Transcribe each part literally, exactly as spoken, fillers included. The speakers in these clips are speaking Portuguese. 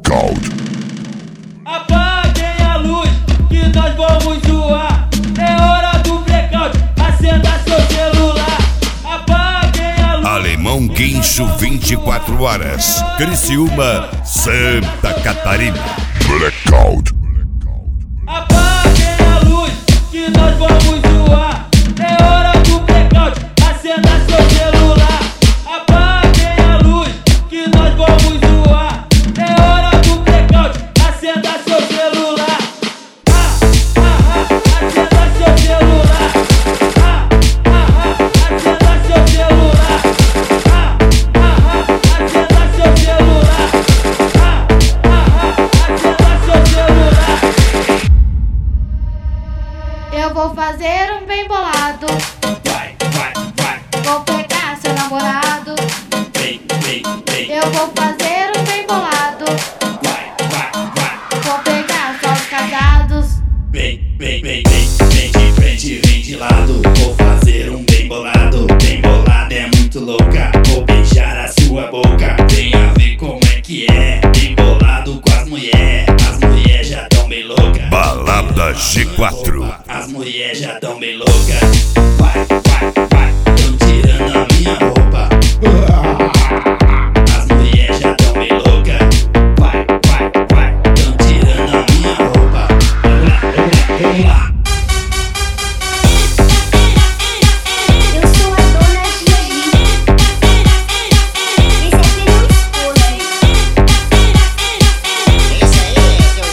Blackout. Apaguem a luz que nós vamos zoar. É hora do blackout, acenda seu celular. Apaguem a luz. Alemão Guincho vinte e quatro horas. Criciúma, Santa Catarina. Blackout. Apaguem a luz que nós vamos zoar. É hora do blackout, acenda seu celular. Apaguem a luz que nós vamos zoar. É hora do blackout, acenda seu celular. Ah, ah, ah, acenda seu celular. Ah, ah, ah, acenda seu celular. Ah, ah, ah, acenda seu celular. Ah, ah, ah, acenda seu celular. Eu vou fazer um bem bolado. Vai, vai, vai. Vou pegar seu namorado. Vem, vem, vem. Eu vou fazer um bem bolado. Vai, vai, vai. Vou pegar só os casados. Vem, vem, vem, vem, vem de frente, vem de lado. Vou fazer um bem bolado. Bem bolado é muito louca. Vou beijar a sua boca. Vem a ver como é que é. Bem bolado com as mulheres. As mulheres já tão bem loucas. Balada G quatro. As mulheres já tão bem loucas. Vai, vai, vai. Tão tirando a minha roupa. As mulheres já tão bem loucas. Vai, vai, vai. Tão tirando a minha roupa. Vamos lá, vamos lá, vamos lá. Eu sou a dona Gigi. Esse aqui é meu esposo. Esse aí é seu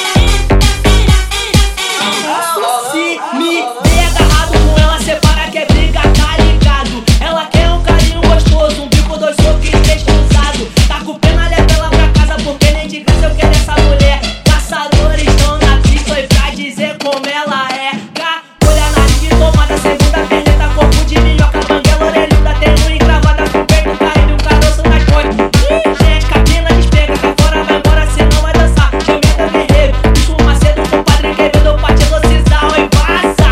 Se me der agarrado com ela, separa que é briga, tá ligado? Ela quer um carinho gostoso, um bico, dois socos e três cruzados. Tá com pena, leva ela pra casa, porque nem de graça eu quero essa mulher. Caçadores estão na pista e pra dizer como ela é. Cá, olha na linha tomada, segunda perneta, corpo de minhoca, banguela, orelhuda, tem unha encravada com o peito caído, um caroço nas pontes. Ih, gente, cabina despega, cá fora vai embora, senão vai dançar. Geometra guerreiro, bicho macedo, compadre querido, pra te elocizar, oi, passa.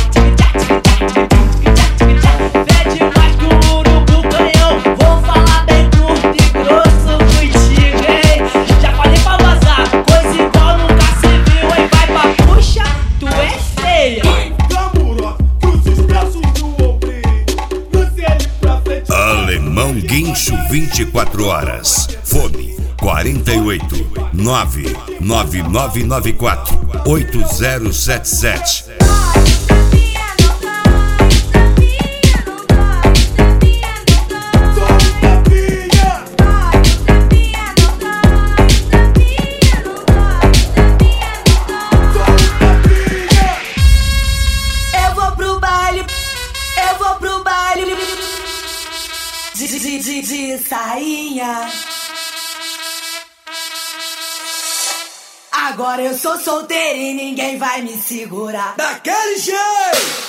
Vê demais que o urubu canhão. Vou falar bem curto e grosso contigo, hein? Já falei pra vazar, coisa igual nunca se viu, hein? Vai pra puxa, tu é feia. Alemão Guincho vinte e quatro horas. Fone quarenta e oito, nove nove nove nove quatro, oito zero sete sete. Eu vou pro baile, eu vou pro baile de, de, de, de sainha. Agora eu sou solteira e ninguém vai me segurar. Daquele jeito!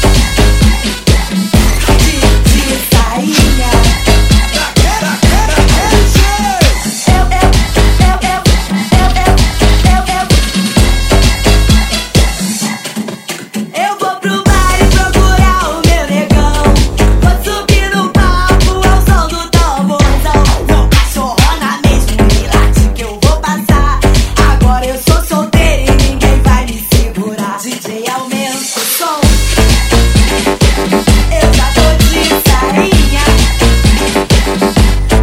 De, de sainha. Daquele, daquele, daquele jeito! Eu, eu, eu, eu, eu, eu, eu. Eu vou pro baile procurar o meu negão. Vou subir no palco ao som do tamborzão. Vou cachorrona mesmo e late que eu vou passar. Agora eu sou solteira e ninguém vai me segurar. D J, aumenta o som. Eu já tô de sainha.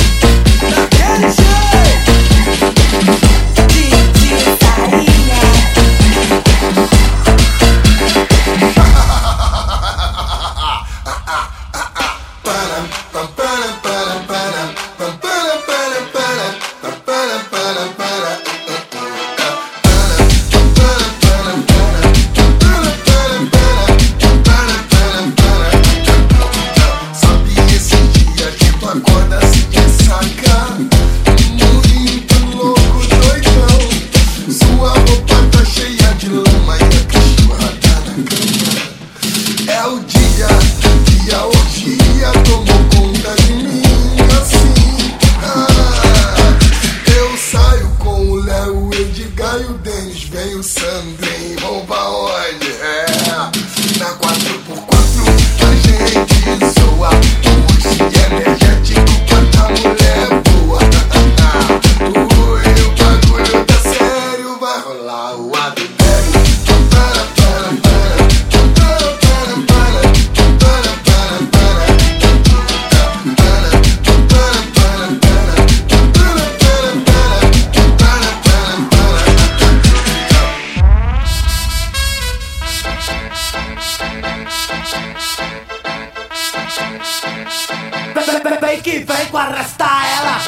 vem que vem com arrastar ela.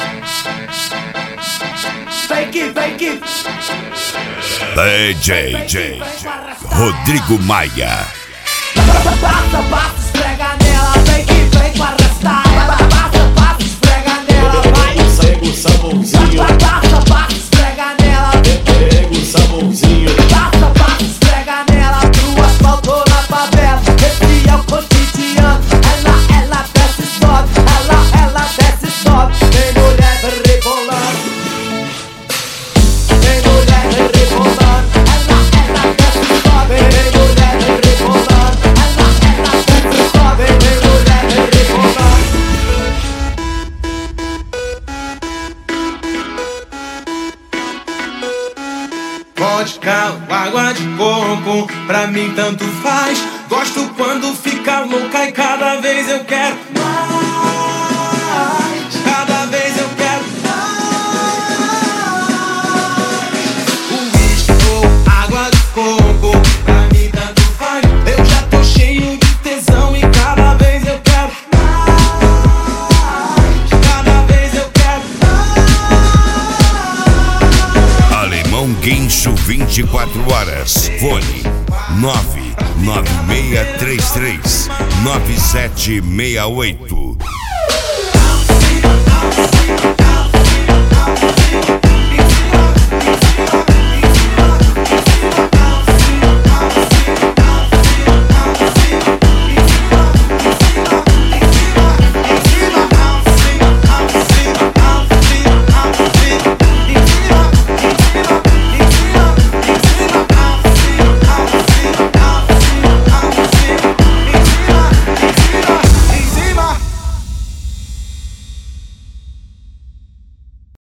Vem que vem que D J J Rodrigo Maia. passa, passa, esfrega nela. Vem que vem com arrastar ela. Passa, passa, esfrega nela. Vai. Pega o sabãozinho, Passa, passa, esfrega nela. pega o sabãozinho. Passa, passa, esfrega nela. Pro asfalto na favela. Esse é o cotidiano. Ela, ela desce e sobe. Ela, ela desce e sobe. Tem mulher rebolando. Tem mulher rebolando. Ela, ela desce e sobe. Tem mulher rebolando. Ela, ela desce e sobe. Tem mulher rebolando. Vodka, água de coco, pra mim tanto faz. Gosto quando fica louca e cada vez eu quero mais. Cada vez eu quero mais. Uísque ou água de coco, pra mim tanto faz. Eu já tô cheio de tesão e cada vez eu quero mais. Cada vez eu quero mais. Alemão Guincho vinte e quatro horas. Fone nove nove seis três três nove sete seis oito.